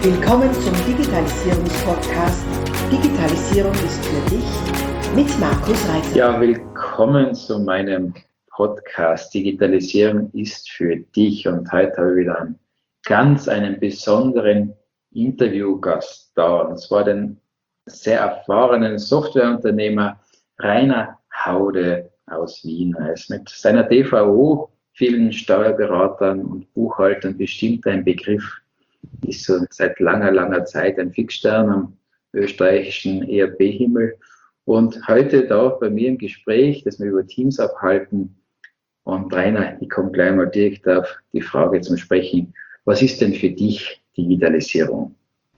Willkommen zum Digitalisierungspodcast Digitalisierung ist für dich mit Markus Reiter. Ja, willkommen zu meinem Podcast Digitalisierung ist für dich. Und heute habe ich wieder einen besonderen Interviewgast da. Und zwar den sehr erfahrenen Softwareunternehmer Rainer Haude aus Wien. Er ist mit seiner DVO vielen Steuerberatern und Buchhaltern bestimmt ein Begriff. Ist so seit langer Zeit ein Fixstern am österreichischen ERP-Himmel. Und heute da bei mir im Gespräch, das wir über Teams abhalten. Und Rainer, ich komme gleich mal direkt auf die Frage zum Sprechen. Was ist denn für dich Digitalisierung?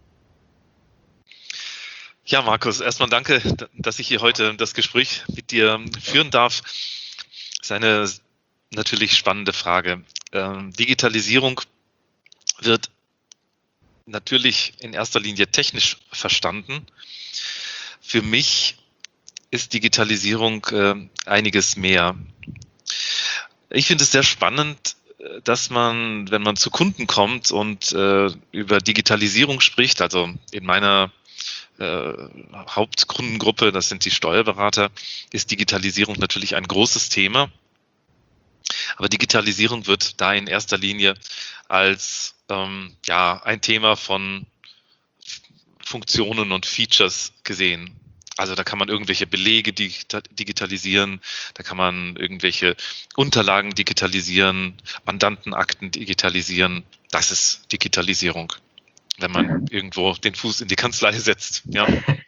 Ja, Markus, erstmal danke, dass ich hier heute das Gespräch mit dir führen darf. Das ist eine natürlich spannende Frage. Digitalisierung wird natürlich in erster Linie technisch verstanden. Für mich ist Digitalisierung einiges mehr. Ich finde es sehr spannend, dass man, wenn man zu Kunden kommt und über Digitalisierung spricht, also in meiner Hauptkundengruppe, das sind die Steuerberater, ist Digitalisierung natürlich ein großes Thema. Aber Digitalisierung wird da in erster Linie als ein Thema von Funktionen und Features gesehen. Also da kann man irgendwelche Belege digitalisieren, da kann man irgendwelche Unterlagen digitalisieren, Mandantenakten digitalisieren. Das ist Digitalisierung, wenn man irgendwo den Fuß in die Kanzlei setzt. Ja.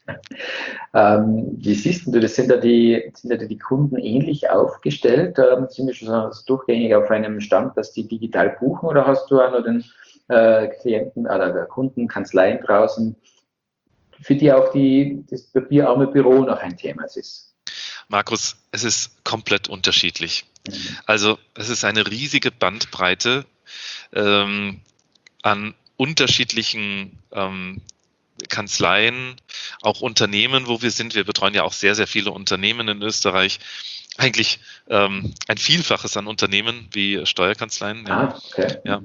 Wie siehst du das? Sind da die Kunden ähnlich aufgestellt? Sind die schon durchgängig auf einem Stand, dass die digital buchen, oder hast du auch noch den Klienten oder der Kunden, Kanzleien draußen, für die auch das papierarme Büro noch ein Thema ist? Markus, es ist komplett unterschiedlich. Also es ist eine riesige Bandbreite an unterschiedlichen Kanzleien, auch Unternehmen, wo wir sind. Wir betreuen ja auch sehr, sehr viele Unternehmen in Österreich. Eigentlich ein Vielfaches an Unternehmen wie Steuerkanzleien. Ja. Okay. Ja.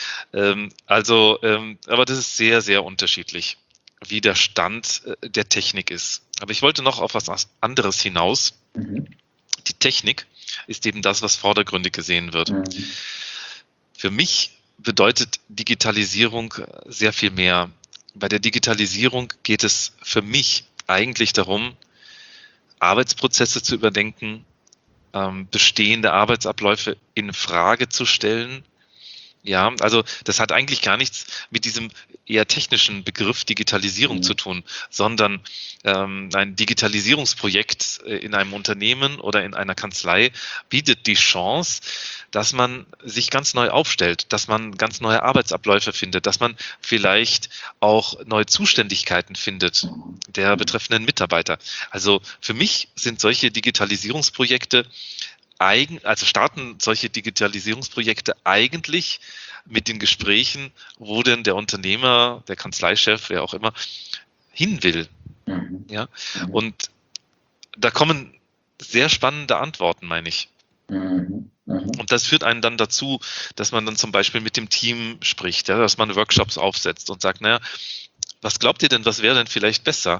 Aber das ist sehr, sehr unterschiedlich, wie der Stand der Technik ist. Aber ich wollte noch auf was anderes hinaus. Die Technik ist eben das, was vordergründig gesehen wird. Für mich bedeutet Digitalisierung sehr viel mehr. Bei der Digitalisierung geht es für mich eigentlich darum, Arbeitsprozesse zu überdenken, bestehende Arbeitsabläufe in Frage zu stellen. Ja, also das hat eigentlich gar nichts mit diesem eher technischen Begriff Digitalisierung zu tun, sondern ein Digitalisierungsprojekt in einem Unternehmen oder in einer Kanzlei bietet die Chance, dass man sich ganz neu aufstellt, dass man ganz neue Arbeitsabläufe findet, dass man vielleicht auch neue Zuständigkeiten findet der betreffenden Mitarbeiter. Also für mich sind solche Digitalisierungsprojekte starten solche Digitalisierungsprojekte eigentlich mit den Gesprächen, wo denn der Unternehmer, der Kanzleichef, wer auch immer, hin will. Ja? Und da kommen sehr spannende Antworten, meine ich. Und das führt einen dann dazu, dass man dann zum Beispiel mit dem Team spricht, ja, dass man Workshops aufsetzt und sagt, naja, was glaubt ihr denn, was wäre denn vielleicht besser?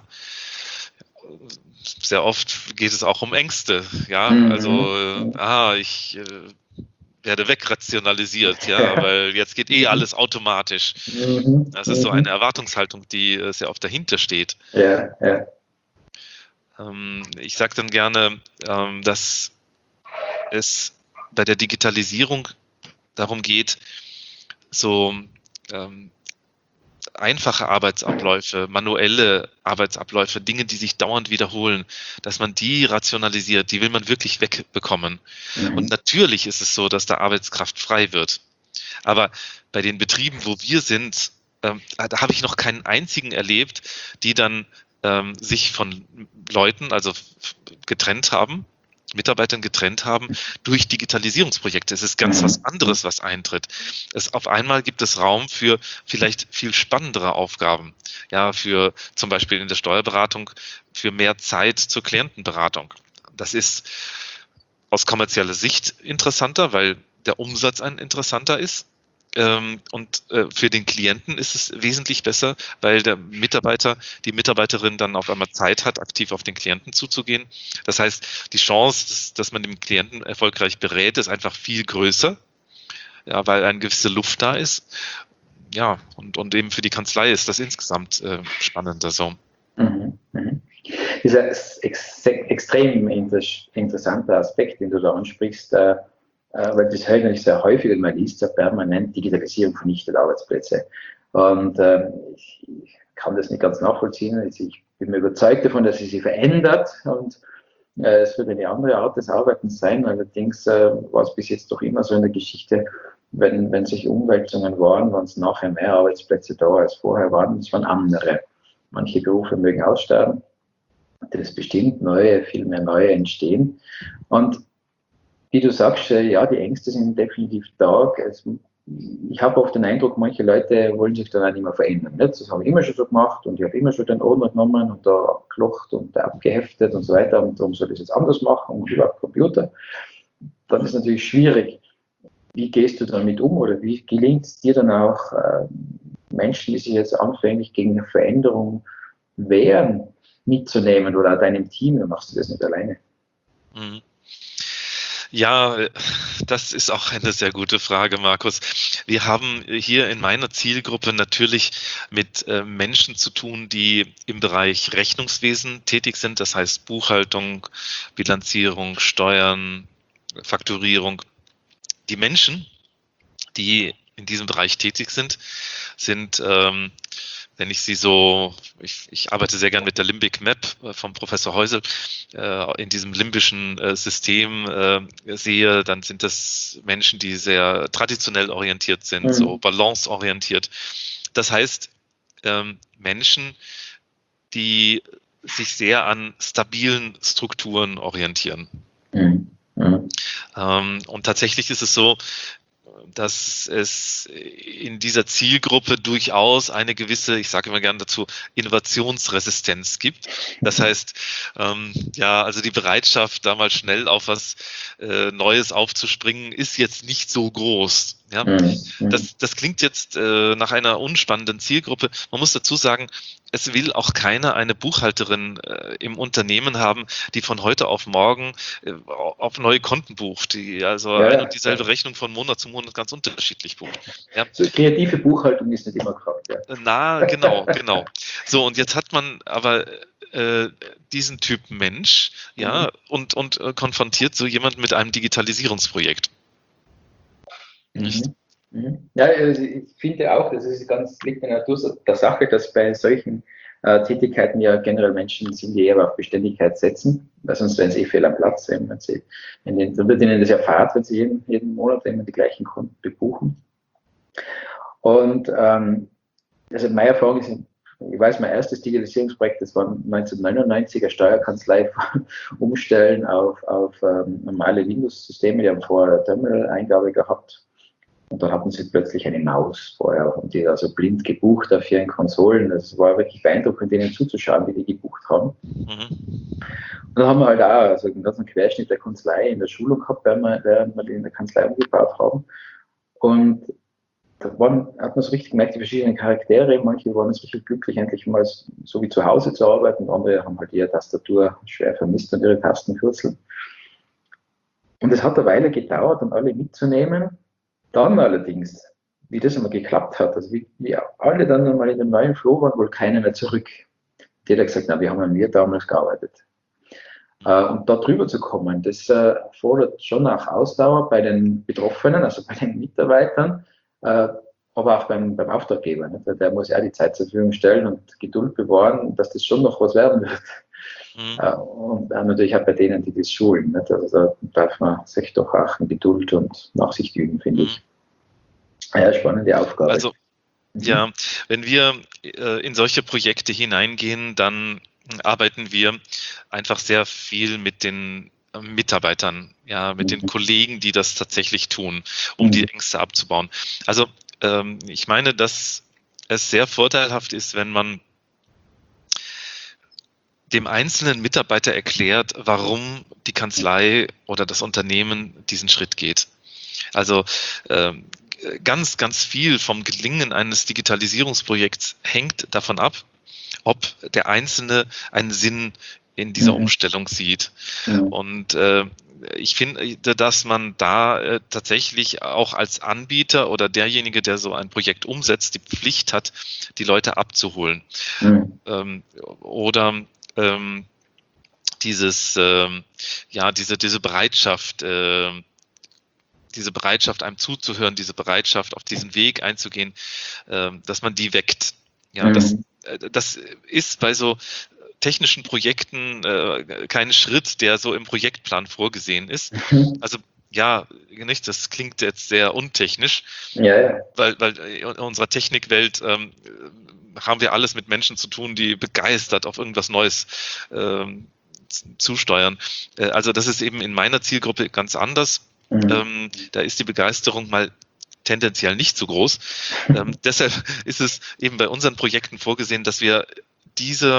Sehr oft geht es auch um Ängste, ja, also ich werde wegrationalisiert, ja, weil jetzt geht alles automatisch. Das ist so eine Erwartungshaltung, die sehr oft dahinter steht. Ja. Ich sage dann gerne, dass es bei der Digitalisierung darum geht, so einfache Arbeitsabläufe, manuelle Arbeitsabläufe, Dinge, die sich dauernd wiederholen, dass man die rationalisiert, die will man wirklich wegbekommen. Und natürlich ist es so, dass da Arbeitskraft frei wird. Aber bei den Betrieben, wo wir sind, da habe ich noch keinen einzigen erlebt, die dann sich von Leuten, also getrennt haben, Mitarbeitern getrennt haben durch Digitalisierungsprojekte. Es ist ganz was anderes, was eintritt. Auf einmal gibt es Raum für vielleicht viel spannendere Aufgaben. Ja, für zum Beispiel in der Steuerberatung für mehr Zeit zur Klientenberatung. Das ist aus kommerzieller Sicht interessanter, weil der Umsatz ein interessanter ist. Für den Klienten ist es wesentlich besser, weil die Mitarbeiterin dann auf einmal Zeit hat, aktiv auf den Klienten zuzugehen. Das heißt, die Chance, dass man den Klienten erfolgreich berät, ist einfach viel größer, ja, weil eine gewisse Luft da ist. Ja, und eben für die Kanzlei ist das insgesamt spannender so. Mhm. Das ist ein extrem interessanter Aspekt, den du da ansprichst, weil das höre ich sehr häufig und man liest ja permanent, Digitalisierung vernichtet Arbeitsplätze. Und ich kann das nicht ganz nachvollziehen. Ich bin mir überzeugt davon, dass sie sich verändert und es wird eine andere Art des Arbeitens sein. Allerdings war es bis jetzt doch immer so in der Geschichte, wenn sich Umwälzungen waren es nachher mehr Arbeitsplätze da als vorher waren. Es waren andere. Manche Berufe mögen aussterben. Das bestimmt viel mehr neue entstehen. Und wie du sagst, ja, die Ängste sind definitiv da. Ich habe oft den Eindruck, manche Leute wollen sich dann auch nicht mehr verändern. Nicht? Das habe ich immer schon so gemacht und ich habe immer schon den Ordner genommen und da abgelocht und abgeheftet und so weiter und darum soll ich es jetzt anders machen und über Computer. Dann ist es natürlich schwierig. Wie gehst du damit um oder wie gelingt es dir dann auch, Menschen, die sich jetzt anfänglich gegen eine Veränderung wehren, mitzunehmen oder deinem Team? Oder machst du das nicht alleine? Mhm. Ja, das ist auch eine sehr gute Frage, Markus. Wir haben hier in meiner Zielgruppe natürlich mit Menschen zu tun, die im Bereich Rechnungswesen tätig sind, das heißt Buchhaltung, Bilanzierung, Steuern, Fakturierung. Die Menschen, die in diesem Bereich tätig sind, wenn ich sie so, ich arbeite sehr gern mit der Limbic Map vom Professor Heusel, in diesem limbischen System sehe, dann sind das Menschen, die sehr traditionell orientiert sind, so balanceorientiert. Das heißt, Menschen, die sich sehr an stabilen Strukturen orientieren. Und tatsächlich ist es so, dass es in dieser Zielgruppe durchaus eine gewisse, ich sage immer gerne dazu, Innovationsresistenz gibt. Das heißt, also die Bereitschaft, da mal schnell auf was Neues aufzuspringen, ist jetzt nicht so groß. Ja? Das klingt jetzt nach einer unspannenden Zielgruppe. Man muss dazu sagen, es will auch keiner eine Buchhalterin im Unternehmen haben, die von heute auf morgen auf neue Konten bucht, die eine und dieselbe Rechnung von Monat zu Monat ganz unterschiedlich bucht. Ja. So kreative Buchhaltung ist nicht immer gefragt. Ja. Genau. So, und jetzt hat man aber diesen Typ Mensch, ja, und konfrontiert so jemand mit einem Digitalisierungsprojekt. Nicht? Ja, also ich finde auch, das ist liegt in der Natur der Sache, dass bei solchen Tätigkeiten ja generell Menschen sind, die eher auf Beständigkeit setzen, weil sonst wären sie fehl am Platz. Dann wird ihnen das erfahrt, wenn sie jeden Monat immer die gleichen Kunden bebuchen. Und also meine Erfahrung ist, ich weiß, mein erstes Digitalisierungsprojekt, das war 1999, eine Steuerkanzlei umstellen auf normale Windows-Systeme, die haben vorher Terminal-Eingabe gehabt. Und dann hatten sie plötzlich eine Maus vorher und die also blind gebucht auf ihren Konsolen. Das war wirklich beeindruckend, denen zuzuschauen, wie die gebucht haben. Und dann haben wir halt auch einen ganzen Querschnitt der Kanzlei in der Schulung gehabt, während wir die in der Kanzlei umgebaut haben. Und da hat man so richtig gemerkt, die verschiedenen Charaktere. Manche waren jetzt richtig glücklich, endlich mal so wie zu Hause zu arbeiten. Andere haben halt ihre Tastatur schwer vermisst und ihre Tastenkürzel. Und es hat eine Weile gedauert, um alle mitzunehmen. Dann allerdings, wie das einmal geklappt hat, also wie alle dann einmal in dem neuen Flow waren, wohl keiner mehr zurück. Die hat gesagt, wir haben an mir damals gearbeitet. Und da drüber zu kommen, das fordert schon auch Ausdauer bei den Betroffenen, also bei den Mitarbeitern, aber auch beim Auftraggeber. Nicht? Der muss ja die Zeit zur Verfügung stellen und Geduld bewahren, dass das schon noch was werden wird. Und natürlich auch bei denen, die das schulen. Nicht? Also da darf man sich doch auch in Geduld und Nachsicht üben, finde ich. Ja, spannende Aufgabe. Also, ja, wenn wir in solche Projekte hineingehen, dann arbeiten wir einfach sehr viel mit den Mitarbeitern, ja, mit den Kollegen, die das tatsächlich tun, um die Ängste abzubauen. Also, ich meine, dass es sehr vorteilhaft ist, wenn man dem einzelnen Mitarbeiter erklärt, warum die Kanzlei oder das Unternehmen diesen Schritt geht. Also ganz, ganz viel vom Gelingen eines Digitalisierungsprojekts hängt davon ab, ob der Einzelne einen Sinn in dieser Umstellung sieht. Und ich finde, dass man da tatsächlich auch als Anbieter oder derjenige, der so ein Projekt umsetzt, die Pflicht hat, die Leute abzuholen. Oder diese Bereitschaft, einem zuzuhören, diese Bereitschaft, auf diesen Weg einzugehen, dass man die weckt. Ja, das ist bei so technischen Projekten kein Schritt, der so im Projektplan vorgesehen ist. Also ja, nicht, das klingt jetzt sehr untechnisch, weil in unserer Technikwelt haben wir alles mit Menschen zu tun, die begeistert auf irgendwas Neues zusteuern. Also das ist eben in meiner Zielgruppe ganz anders. Da ist die Begeisterung mal tendenziell nicht so groß. Deshalb ist es eben bei unseren Projekten vorgesehen, dass wir dieser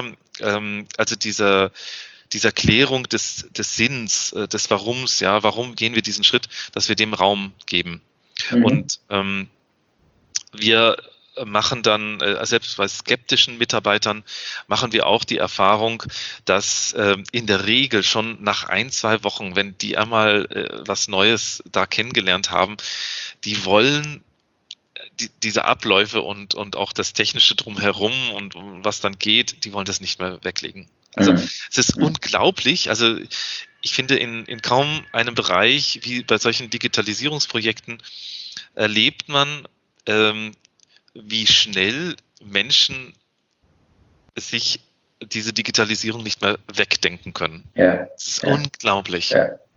Klärung des Sinns, des Warums, ja, warum gehen wir diesen Schritt, dass wir dem Raum geben. Und wir machen dann, selbst bei skeptischen Mitarbeitern, machen wir auch die Erfahrung, dass in der Regel schon nach 1-2 Wochen, wenn die einmal was Neues da kennengelernt haben, die wollen diese Abläufe und auch das Technische drumherum und was dann geht, die wollen das nicht mehr weglegen. Also es ist unglaublich. Also ich finde, in kaum einem Bereich wie bei solchen Digitalisierungsprojekten erlebt man, wie schnell Menschen sich diese Digitalisierung nicht mehr wegdenken können. Das ist unglaublich.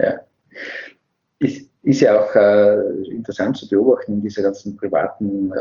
Ist ja auch interessant zu beobachten in dieser ganzen privaten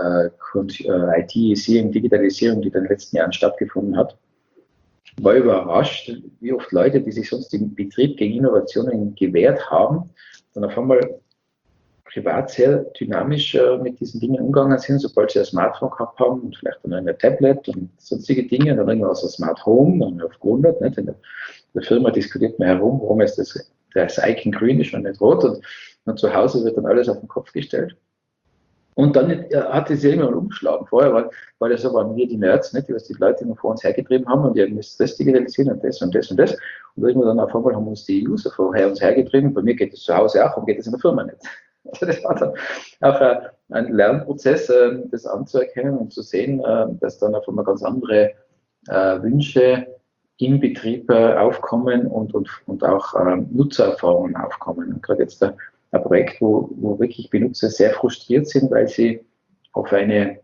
IT-Isierung, Digitalisierung, die in den letzten Jahren stattgefunden hat. War überrascht, wie oft Leute, die sich sonst im Betrieb gegen Innovationen gewehrt haben, dann auf einmal privat sehr dynamisch mit diesen Dingen umgegangen sind, sobald sie ein Smartphone gehabt haben und vielleicht dann ein Tablet und sonstige Dinge, dann irgendwann so ein Smart Home, dann auf gewundert. Nicht? In der Firma diskutiert man herum, warum ist das Icon grün ist und nicht rot, und zu Hause wird dann alles auf den Kopf gestellt. Und dann hat es ja immer einen umgeschlagen. Vorher war das so, waren wir die Nerds, nicht, die was die Leute immer vor uns hergetrieben haben und die müssen das digitalisieren und das und das und das. Und irgendwann dann auf einmal haben uns die User vorher uns hergetrieben. Bei mir geht es zu Hause auch, warum geht es in der Firma nicht? Also das war dann auch ein Lernprozess, das anzuerkennen und zu sehen, dass dann auf einmal ganz andere Wünsche im Betrieb aufkommen und auch Nutzererfahrungen aufkommen. Und gerade jetzt ein Projekt, wo wirklich Benutzer sehr frustriert sind, weil sie auf eine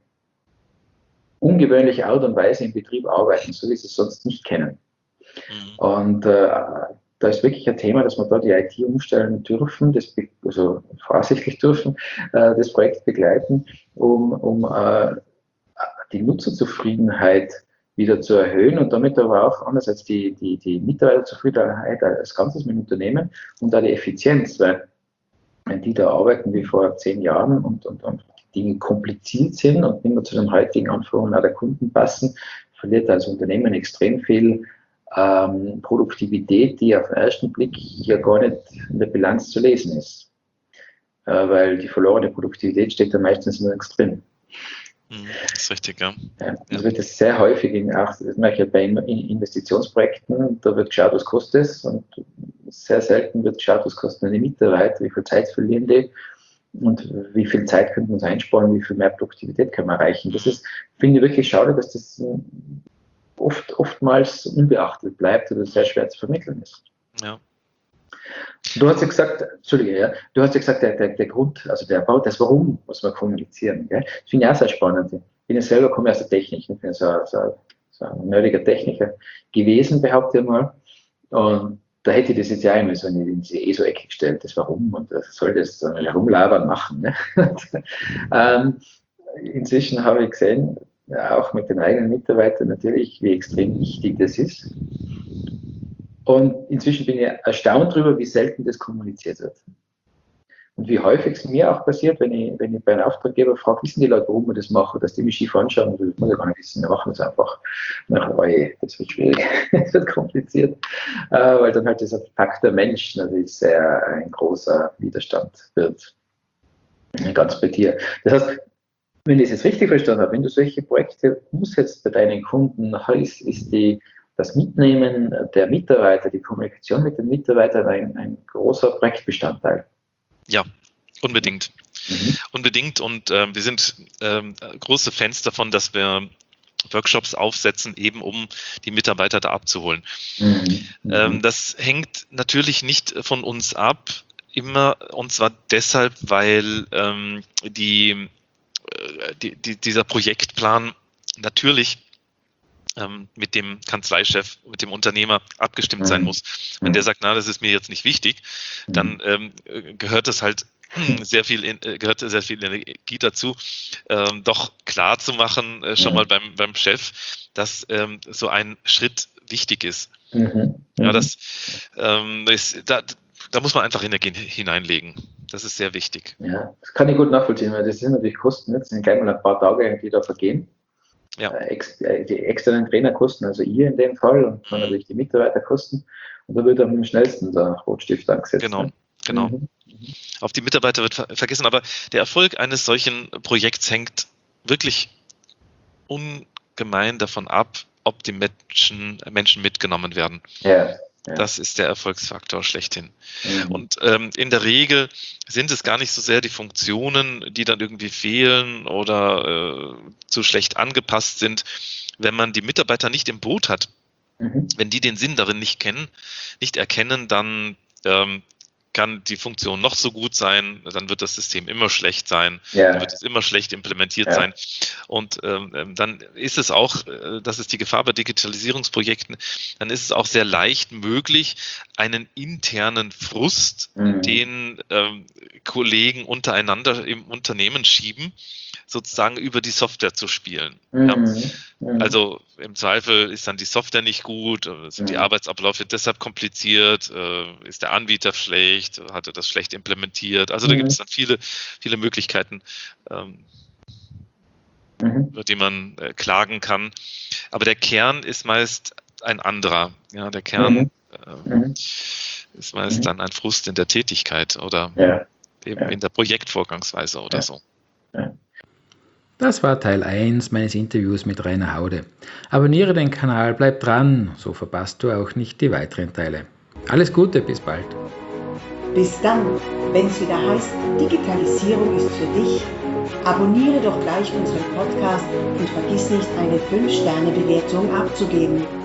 ungewöhnliche Art und Weise im Betrieb arbeiten, so wie sie es sonst nicht kennen. Und da ist wirklich ein Thema, dass wir da die IT umstellen dürfen, also voraussichtlich dürfen, das Projekt begleiten, um die Nutzerzufriedenheit wieder zu erhöhen und damit aber auch andererseits die Mitarbeiterzufriedenheit als Ganzes mit dem Unternehmen und auch die Effizienz, weil wenn die da arbeiten wie vor 10 Jahren und Dinge kompliziert sind und nicht mehr zu den heutigen Anforderungen der Kunden passen, verliert als Unternehmen extrem viel Produktivität, die auf den ersten Blick ja gar nicht in der Bilanz zu lesen ist. Weil die verlorene Produktivität steckt da meistens nirgends drin. Das ist richtig, ja. Das wird das sehr häufig bei Investitionsprojekten, da wird geschaut, was kostet es, und sehr selten wird geschaut, was kosten die Mitarbeiter, wie viel Zeit verlieren die und wie viel Zeit könnten wir uns einsparen, wie viel mehr Produktivität können wir erreichen. Das ist, finde ich, wirklich schade, dass das oftmals unbeachtet bleibt oder sehr schwer zu vermitteln ist. Ja. Du hast ja gesagt, der Grund, also das Warum muss man kommunizieren. Gell? Das finde ich auch sehr spannend. Ich bin ja selber, komme aus der Technik, ich bin so ein nerdiger Techniker gewesen, behaupte ich mal. Und da hätte ich das jetzt ja immer so in die ESO-Ecke gestellt, das Warum und das soll das herumlabern machen. Ne? Inzwischen habe ich gesehen, auch mit den eigenen Mitarbeitern natürlich, wie extrem wichtig das ist. Und inzwischen bin ich erstaunt darüber, wie selten das kommuniziert wird. Und wie häufig es mir auch passiert, wenn ich bei einem Auftraggeber frage, wissen die Leute, warum wir das machen, dass die mich schief anschauen, und das muss ich gar nicht wissen, wir machen das einfach. Das wird schwierig, das wird kompliziert, weil dann halt dieser Faktor Mensch natürlich sehr ein großer Widerstand wird. Ganz bei dir. Das heißt, wenn ich es jetzt richtig verstanden habe, wenn du solche Projekte umsetzt bei deinen Kunden, ist das Mitnehmen der Mitarbeiter, die Kommunikation mit den Mitarbeitern ein großer Projektbestandteil. Ja, unbedingt. Unbedingt, und wir sind große Fans davon, dass wir Workshops aufsetzen, eben um die Mitarbeiter da abzuholen. Das hängt natürlich nicht von uns ab, immer, und zwar deshalb, weil dieser Projektplan natürlich mit dem Kanzleichef, mit dem Unternehmer abgestimmt sein muss. Wenn der sagt, na, das ist mir jetzt nicht wichtig, dann gehört sehr viel Energie dazu, doch klar zu machen, schon mal beim Chef, dass so ein Schritt wichtig ist. Ja, da muss man einfach Energie hineinlegen. Das ist sehr wichtig. Ja, das kann ich gut nachvollziehen, weil das sind natürlich Kosten, das sind gleich mal ein paar Tage, die da vergehen. Ja. Die externen Trainerkosten, also ihr in dem Fall, und dann natürlich die Mitarbeiterkosten. Und da wird am schnellsten der Rotstift angesetzt. Genau. Auf die Mitarbeiter wird vergessen, aber der Erfolg eines solchen Projekts hängt wirklich ungemein davon ab, ob die Menschen mitgenommen werden. Ja. Das ist der Erfolgsfaktor schlechthin. Und in der Regel sind es gar nicht so sehr die Funktionen, die dann irgendwie fehlen oder zu schlecht angepasst sind. Wenn man die Mitarbeiter nicht im Boot hat, wenn die den Sinn darin nicht erkennen, dann kann die Funktion noch so gut sein, dann wird das System immer schlecht sein, dann wird es immer schlecht implementiert sein. Und dann ist es auch, das ist die Gefahr bei Digitalisierungsprojekten, dann ist es auch sehr leicht möglich, einen internen Frust, den Kollegen untereinander im Unternehmen schieben, sozusagen über die Software zu spielen. Also im Zweifel ist dann die Software nicht gut, sind die Arbeitsabläufe deshalb kompliziert, ist der Anbieter schlecht, hat er das schlecht implementiert. Also da gibt es dann viele, viele Möglichkeiten, über die man klagen kann. Aber der Kern ist meist ein anderer. Ja, der Kern ist meist dann ein Frust in der Tätigkeit oder eben in der Projektvorgangsweise oder so. Das war Teil 1 meines Interviews mit Rainer Haude. Abonniere den Kanal, bleib dran, so verpasst du auch nicht die weiteren Teile. Alles Gute, bis bald. Bis dann, wenn es wieder heißt, Digitalisierung ist für dich. Abonniere doch gleich unseren Podcast und vergiss nicht, eine 5-Sterne-Bewertung abzugeben.